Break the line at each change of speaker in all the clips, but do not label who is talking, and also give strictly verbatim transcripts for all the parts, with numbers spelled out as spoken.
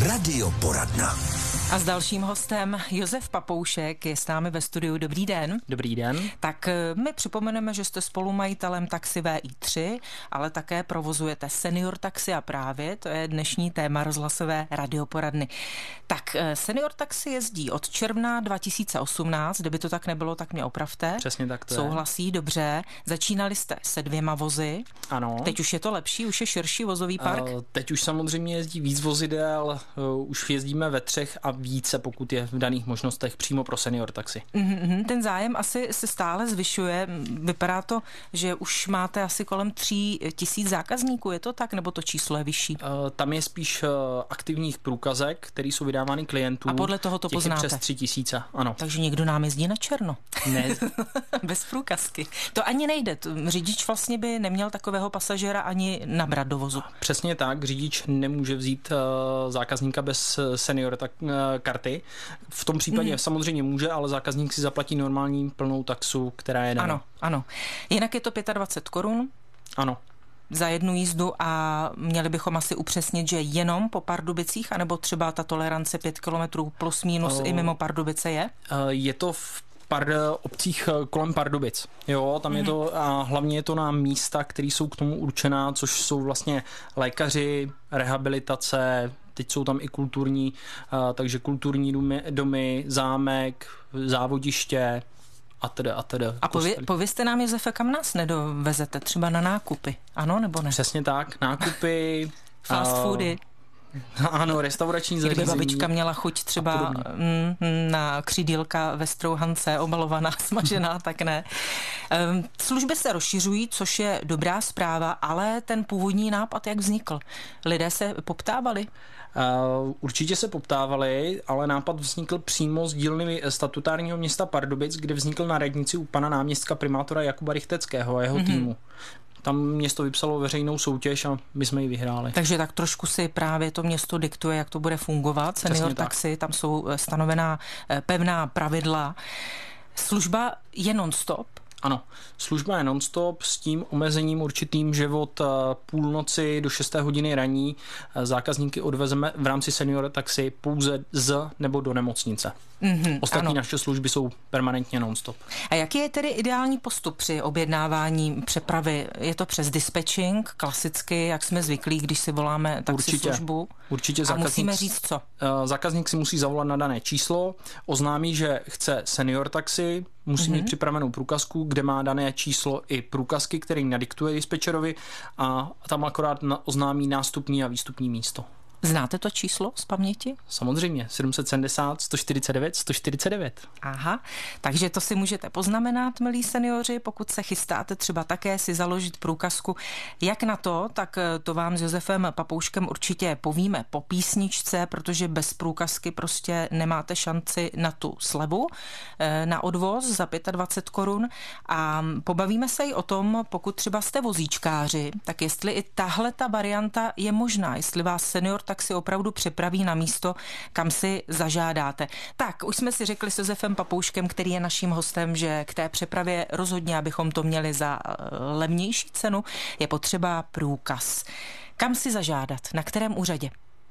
Radioporadna.
A s dalším hostem Josef Papoušek je s námi ve studiu. Dobrý den.
Dobrý den.
Tak my připomeneme, že jste spolumajitelem taxi V I tři, ale také provozujete senior taxi a právě to je dnešní téma rozhlasové radioporadny. Tak senior taxi jezdí od června dva tisíce osmnáct, kdyby to tak nebylo, tak mě opravte.
Přesně tak to
Souhlasí, je. Dobře. Začínali jste se dvěma vozy.
Ano.
Teď už je to lepší, už je širší vozový park?
Uh, teď už samozřejmě jezdí víc vozidel, uh, už jezdíme ve třech a více, pokud je v daných možnostech přímo pro senior taxi.
Mm-hmm, ten zájem asi se stále zvyšuje. Vypadá to, že už máte asi kolem tří tisíc zákazníků, je to tak, nebo to číslo je vyšší?
Uh, tam je spíš uh, aktivních průkazek, které jsou vydávány klientů.
A podle toho to
těch
poznáte?
Je přes tři tisíce, ano.
Takže někdo nám jezdí na černo.
Ne.
Bez průkazky. To ani nejde. Řidič vlastně by neměl takového pasažéra ani nabrat do vozu.
Přesně tak. Řidič nemůže vzít uh, zákazníka bez senior tak, uh, karty. V tom případě mm. samozřejmě může, ale zákazník si zaplatí normální plnou taxu, která je daná.
Ano, ano. Jinak je to dvacet pět korun.
Ano.
Za jednu jízdu a měli bychom asi upřesnit, že jenom po Pardubicích, anebo třeba ta tolerance pět kilometrů plus minus uh, i mimo Pardubice je?
Uh, je to v pár obcích kolem Pardubic. Jo, tam mm. je to a hlavně je to na místa, které jsou k tomu určená, což jsou vlastně lékaři, rehabilitace, teď jsou tam i kulturní, uh, takže kulturní domy, domy, zámek, závodiště a teda a teda.
A pově, povězte nám, Josefe, kam nás nedovezete? Třeba na nákupy, ano nebo ne?
Přesně tak, nákupy.
Fast uh, foody.
Ano, restaurační zařízení.
Kdyby babička měla chuť třeba na křídílka ve strouhance, obalovaná, smažená, tak ne. Služby se rozšiřují, což je dobrá zpráva, ale ten původní nápad, jak vznikl? Lidé se poptávali?
Uh, určitě se poptávali, ale nápad vznikl přímo z dílny statutárního města Pardubic, kde vznikl na radnici u pana náměstka primátora Jakuba Rychteckého a jeho mm-hmm. týmu. Tam město vypsalo veřejnou soutěž a my jsme ji vyhráli.
Takže tak trošku si právě to město diktuje, jak to bude fungovat. Senior taxi, tam jsou stanovená pevná pravidla. Služba je non-stop?
Ano, služba je non-stop s tím omezením určitým, že od půlnoci do šesté hodiny raní zákazníky odvezeme v rámci senior taxi pouze z nebo do nemocnice. Mm-hmm, Ostatní ano. naše služby jsou permanentně non-stop.
A jaký je tedy ideální postup při objednávání přepravy? Je to přes dispatching, klasicky, jak jsme zvyklí, když si voláme taxislužbu?
Určitě.
A musíme říct co?
Zákazník si musí zavolat na dané číslo, oznámí, že chce senior taxi, musí mm-hmm. mít připravenou průkazku, kde má dané číslo i průkazky, který nadiktuje dispečerovi a tam akorát oznámí nástupní a výstupní místo.
Znáte to číslo z paměti?
Samozřejmě, sedm set sedmdesát, sto čtyřicet devět, sto čtyřicet devět.
Aha, takže to si můžete poznamenat, milí seniori, pokud se chystáte třeba také si založit průkazku. Jak na to, tak to vám s Josefem Papouškem určitě povíme po písničce, protože bez průkazky prostě nemáte šanci na tu slevu, na odvoz za dvacet pět korun a pobavíme se i o tom, pokud třeba jste vozíčkáři, tak jestli i tahle ta varianta je možná, jestli vás senior tak si opravdu přepraví na místo, kam si zažádáte. Tak, už jsme si řekli s Josefem Papouškem, který je naším hostem, že k té přepravě rozhodně, abychom to měli za levnější cenu, je potřeba průkaz. Kam si zažádat? Na kterém úřadě?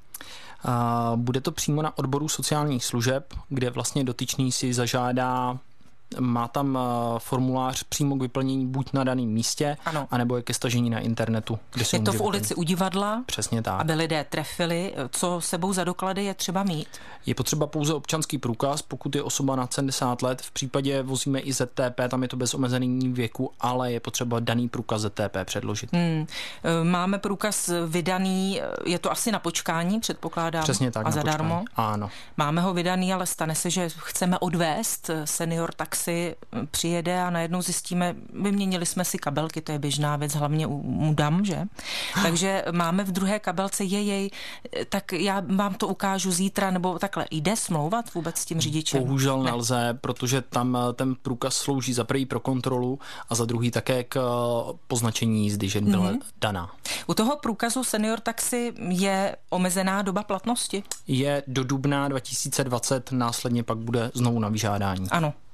A bude to přímo na odboru sociálních služeb, kde vlastně dotyčný si zažádá. Má tam formulář přímo k vyplnění buď na daném místě, ano. anebo je ke stažení na internetu. Kde se
je to v ulici vyplnit. U divadla?
Přesně tak.
Aby lidé trefili. Co sebou za doklady je třeba mít?
Je potřeba pouze občanský průkaz, pokud je osoba nad sedmdesát let. V případě vozíme i Z T P, tam je to bez omezení věku, ale je potřeba daný průkaz Z T P předložit. Hmm.
Máme průkaz vydaný, je to asi na počkání, předpokládám.
Přesně tak.
A zadarmo?
Ano.
Máme ho vydaný, ale stane se, že chceme odvést senior taxi, přijede a najednou zjistíme, vyměnili jsme si kabelky, to je běžná věc, hlavně u, u dam, že? Takže máme v druhé kabelce je jej, tak já vám to ukážu zítra, nebo takhle. Jde smlouvat vůbec s tím řidičem?
Bohužel ne. nelze, protože tam ten průkaz slouží za první pro kontrolu a za druhý také k poznačení jízdy, že byla mm-hmm. daná.
U toho průkazu senior taxi je omezená doba platnosti?
Je do dubna dva tisíce dvacet, následně pak bude znovu na vyžádání.
Ano.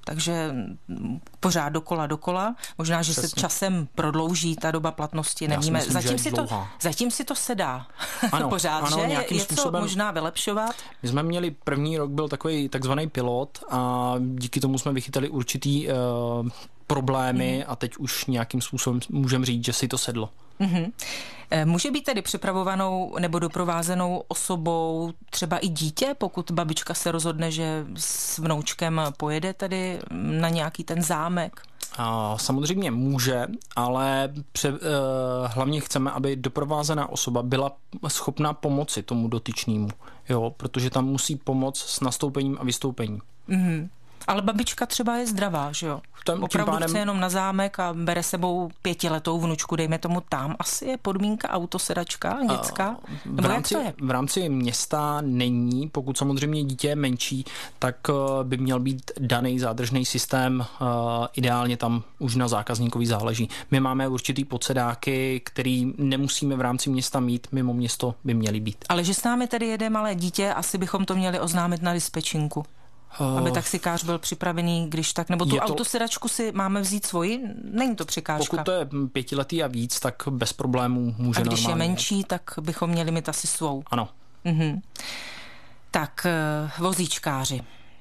takže pořád dokola, dokola. Možná, že Přesně. se časem prodlouží ta doba platnosti, nevíme.
Myslím,
zatím, si to,
zatím
si to sedá
ano,
pořád,
ano,
že?
Nějakým
je
způsobem,
to možná vylepšovat?
My jsme měli první rok, byl takový takzvaný pilot a díky tomu jsme vychytali určitý uh, problémy mm. a teď už nějakým způsobem můžeme říct, že si to sedlo.
Mm-hmm. Může být tedy připravovanou nebo doprovázenou osobou třeba i dítě, pokud babička se rozhodne, že s vnoučkem pojede tedy na nějaký ten zámek?
A samozřejmě může, ale pře, eh, hlavně chceme, aby doprovázená osoba byla schopná pomoci tomu dotyčnému, jo, protože tam musí pomoct s nastoupením a vystoupením.
Mm-hmm. Ale babička třeba je zdravá, že jo?
Tam,
Opravdu
pádem...
chce jenom na zámek a bere sebou pětiletou vnučku, dejme tomu tam. Asi je podmínka autosedačka dětská?
V rámci, jak to je? V rámci města není, pokud samozřejmě dítě je menší, tak by měl být daný zádržný systém, ideálně tam už na zákazníkovi záleží. My máme určitý podsedáky, který nemusíme v rámci města mít, mimo město by měly být.
Ale že s námi tedy jede malé dítě, asi bychom to měli oznámit na dispečinku. Aby taxikář byl připravený, když tak, nebo tu to... autosedačku si máme vzít svoji, není to překážka.
Pokud to je pětiletý a víc, tak bez problémů může normálně.
A když normálně je menší, tak bychom měli mít asi svou.
Ano.
Mhm. Tak vozíčkáři.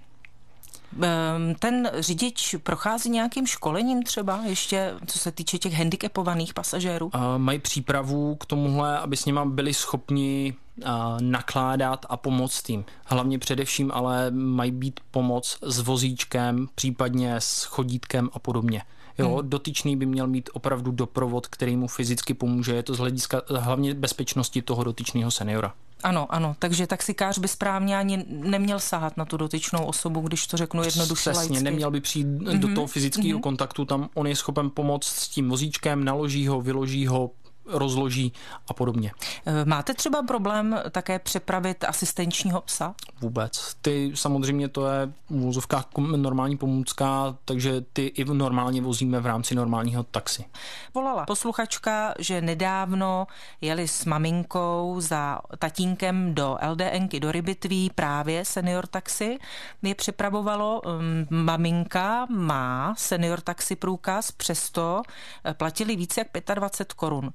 Ten řidič prochází nějakým školením třeba ještě, co se týče těch handicapovaných pasažérů?
Mají přípravu k tomuhle, aby s nima byli schopni nakládat a pomoct jim. Hlavně především ale mají být pomoc s vozíčkem, případně s chodítkem a podobně. Jo, hmm. Dotyčný by měl mít opravdu doprovod, který mu fyzicky pomůže. Je to z hlediska hlavně bezpečnosti toho dotyčného seniora.
Ano, ano, takže taxikář by správně ani neměl sahat na tu dotyčnou osobu, když to řeknu jednoduše laicky.
Přesně, neměl by přijít mm-hmm. do toho fyzického mm-hmm. kontaktu, tam on je schopen pomoct s tím vozíčkem, naloží ho, vyloží ho, rozloží a podobně.
Máte třeba problém také přepravit asistenčního psa?
Vůbec. Ty samozřejmě to je v uvozovkách normální pomůcka, takže ty i normálně vozíme v rámci normálního taxi.
Volala posluchačka, že nedávno jeli s maminkou za tatínkem do LDNky do Rybitví právě senior taxi. Je přepravovalo, maminka má senior taxi průkaz, přesto platili více jak dvacet pět korun.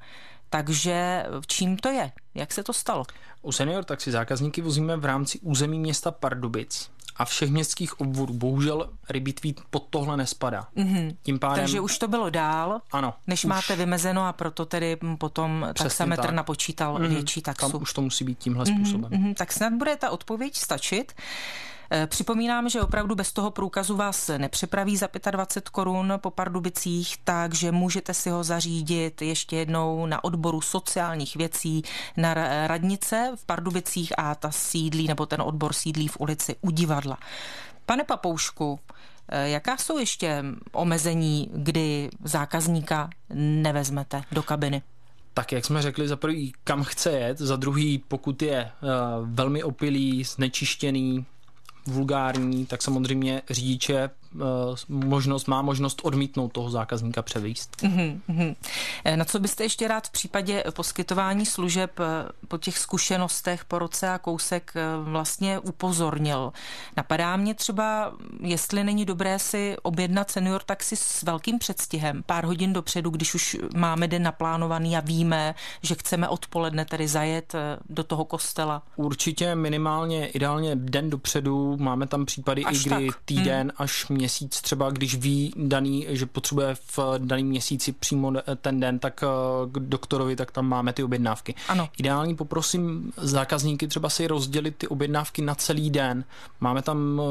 Takže čím to je? Jak se to stalo?
U senior taxi zákazníky vozíme v rámci území města Pardubic a všech městských obvodů. Bohužel Rybitví pod tohle nespadá. Mm-hmm. Tím pádem...
Takže už to bylo dál,
ano,
než už... máte vymezeno a proto tedy potom taxametr tak. napočítal mm-hmm. větší taxu.
Tam už to musí být tímhle mm-hmm. způsobem.
Mm-hmm. Tak snad bude ta odpověď stačit. Připomínám, že opravdu bez toho průkazu vás nepřepraví za dvacet pět korun po Pardubicích, takže můžete si ho zařídit ještě jednou na odboru sociálních věcí na radnice v Pardubicích a ta sídlí, nebo ten odbor sídlí v ulici U Divadla. Pane Papoušku, jaká jsou ještě omezení, kdy zákazníka nevezmete do kabiny?
Tak jak jsme řekli, za prvý kam chce jet, za druhý pokud je uh, velmi opilý, znečištěný, vulgární, tak samozřejmě řidiče uh, možnost, má možnost odmítnout toho zákazníka převízt.
Mm-hmm. Na co byste ještě rád v případě poskytování služeb po těch zkušenostech po roce a kousek vlastně upozornil? Napadá mě třeba, jestli není dobré si objednat senior taxi s velkým předstihem, pár hodin dopředu, když už máme den naplánovaný a víme, že chceme odpoledne tedy zajet do toho kostela.
Určitě minimálně, ideálně den dopředu. Máme tam případy až i kdy tak. týden hmm. až měsíc, třeba když ví daný, že potřebuje v daném měsíci přímo ten den, tak k doktorovi, tak tam máme ty objednávky.
Ano.
Ideální poprosím zákazníky třeba si rozdělit ty objednávky na celý den. Máme tam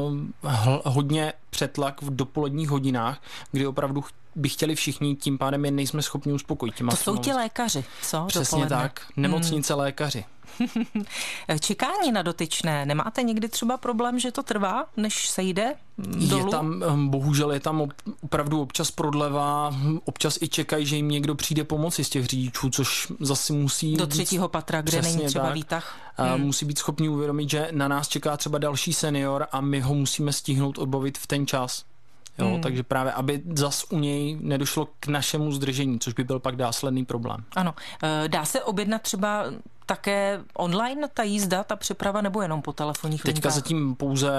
hodně přetlak v dopoledních hodinách, kdy opravdu by chtěli všichni, tím pádem je nejsme schopni uspokojit.
To jsou ti lékaři, co?
Přesně dopoledne. Tak, nemocnice hmm. lékaři.
Čekání na dotyčné. Nemáte někdy třeba problém, že to trvá, než se jde dolů?
Je tam, bohužel je tam opravdu občas prodleva, občas i čekají, že jim někdo přijde pomoci z těch řidičů, což zase musí...
Do třetího patra, kde není třeba tak. výtah.
Hmm. Musí být schopni uvědomit, že na nás čeká třeba další senior a my ho musíme stihnout odbavit v ten čas. Jo, hmm. Takže právě, aby zas u něj nedošlo k našemu zdržení, což by byl pak následný problém.
Ano. Dá se objednat třeba také online ta jízda, ta přeprava, nebo jenom po telefonních linkách?
Teďka zatím pouze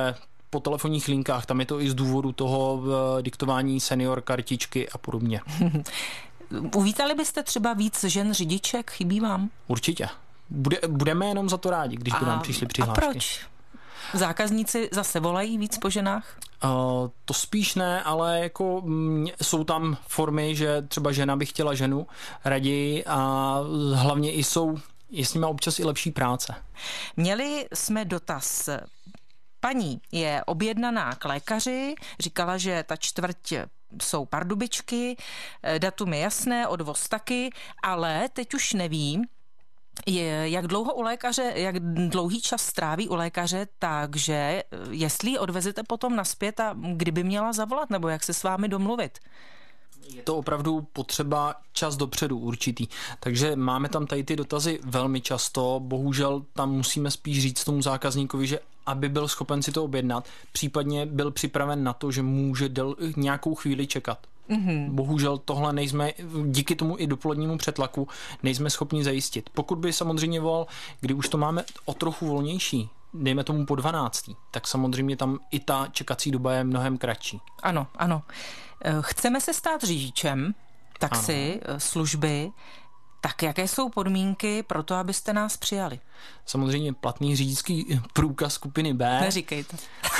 po telefonních linkách, tam je to i z důvodu toho diktování senior kartičky a podobně.
Uvítali byste třeba víc žen řidiček? Chybí vám?
Určitě. Bude, budeme jenom za to rádi, když by nám přišly přihlášky.
A proč? Zákazníci zase volají víc po ženách?
Uh, to spíš ne, ale jako m, jsou tam formy, že třeba žena by chtěla ženu raději a hlavně i jsou, je s nimi občas i lepší práce.
Měli jsme dotaz. Paní je objednaná k lékaři, říkala, že ta čtvrť jsou Pardubičky, datum je jasné, odvoz taky, ale teď už neví, je, jak dlouho u lékaře, jak dlouhý čas stráví u lékaře, takže jestli ji odvezete potom naspět a kdyby měla zavolat, nebo jak se s vámi domluvit?
Je to opravdu potřeba čas dopředu určitý. Takže máme tam tady ty dotazy velmi často. Bohužel tam musíme spíš říct tomu zákazníkovi, že aby byl schopen si to objednat, případně byl připraven na to, že může del, nějakou chvíli čekat. Mm-hmm. Bohužel tohle nejsme, díky tomu i dopolednímu přetlaku, nejsme schopni zajistit. Pokud by samozřejmě volal, kdy už to máme o trochu volnější, dejme tomu po dvanáctý, tak samozřejmě tam i ta čekací doba je mnohem kratší.
Ano, ano. Chceme se stát řidičem taxi, ano. služby, tak jaké jsou podmínky pro to, abyste nás přijali?
Samozřejmě platný řidičský průkaz skupiny B.
Neříkejte.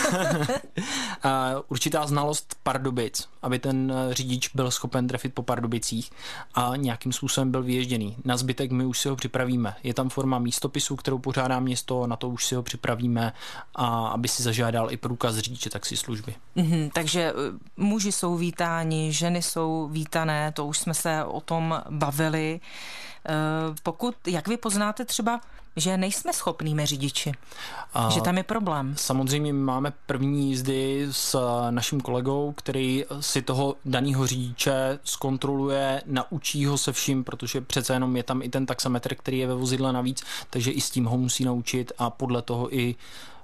Určitá znalost Pardubic, aby ten řidič byl schopen trefit po Pardubicích a nějakým způsobem byl vyježděný. Na zbytek my už si ho připravíme. Je tam forma místopisu, kterou pořádá město, na to už si ho připravíme, a aby si zažádal i průkaz řidiče taxislužby.
Mm-hmm, takže muži jsou vítáni, ženy jsou vítané, to už jsme se o tom bavili. Pokud, jak vy poznáte třeba, že nejsme schopnými řidiči, a že tam je problém?
Samozřejmě máme první jízdy s naším kolegou, který si toho daného řidiče zkontroluje, naučí ho se vším, protože přece jenom je tam i ten taxametr, který je ve vozidle navíc, takže i s tím ho musí naučit a podle toho i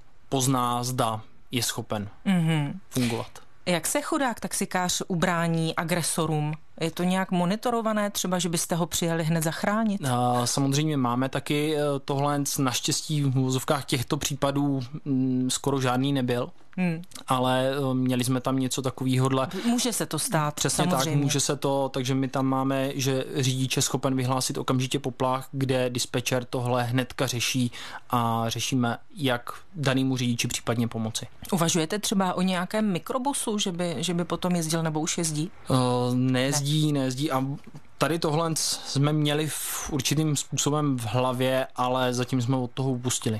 pozná, zda je schopen mm-hmm. fungovat.
Jak se chudák taxikář ubrání agresorům? Je to nějak monitorované, třeba, že byste ho přijeli hned zachránit?
Samozřejmě máme taky tohle, naštěstí v uvozovkách těchto případů skoro žádný nebyl. Hmm. Ale měli jsme tam něco takovýhodle.
Může se to stát.
Přesně
samozřejmě.
tak, může se to, takže my tam máme, že řidič je schopen vyhlásit okamžitě poplach, kde dispečer tohle hnedka řeší a řešíme, jak danému řidiči případně pomoci.
Uvažujete třeba o nějakém mikrobusu, že by, že by potom jezdil nebo už jezdí?
Uh, nejezdí, ne. nejezdí a tady tohle jsme měli v určitým způsobem v hlavě, ale zatím jsme od toho upustili.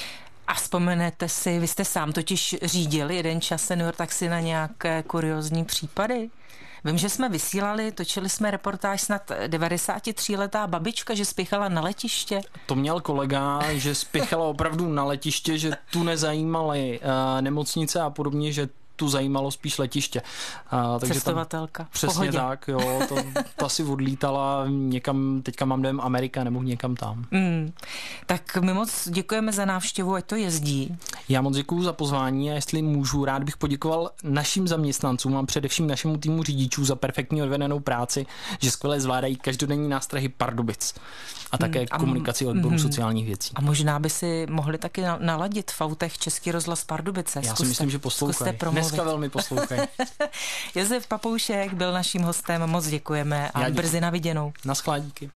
A vzpomenete si, vy jste sám totiž řídil jeden čas senior taxi na nějaké kuriózní případy? Vím, že jsme vysílali, točili jsme reportáž snad devadesátitříletá babička, že spěchala na letiště.
To měl kolega, že spěchala opravdu na letiště, že tu nezajímaly uh, nemocnice a podobně, že tu zajímalo spíš letiště.
A, takže cestovatelka.
Tam, přesně Pohodě. Tak, jo. To, ta si odlítala někam, teďka mám dojem Amerika nebo někam tam. Mm.
Tak my moc děkujeme za návštěvu, ať to jezdí.
Já moc děkuju za pozvání a jestli můžu, rád bych poděkoval našim zaměstnancům a především našemu týmu řidičů za perfektní odvedenou práci, že skvěle zvládají každodenní nástrahy Pardubic a také mm. komunikaci odboru mm. sociálních věcí.
A možná by si mohli taky naladit v autech Český rozhlas Pardubice.
Já si myslím, že poslouchají. Dneska velmi poslouchají.
Josef Papoušek byl naším hostem, moc děkujeme a brzy na viděnou.
Na skládíky.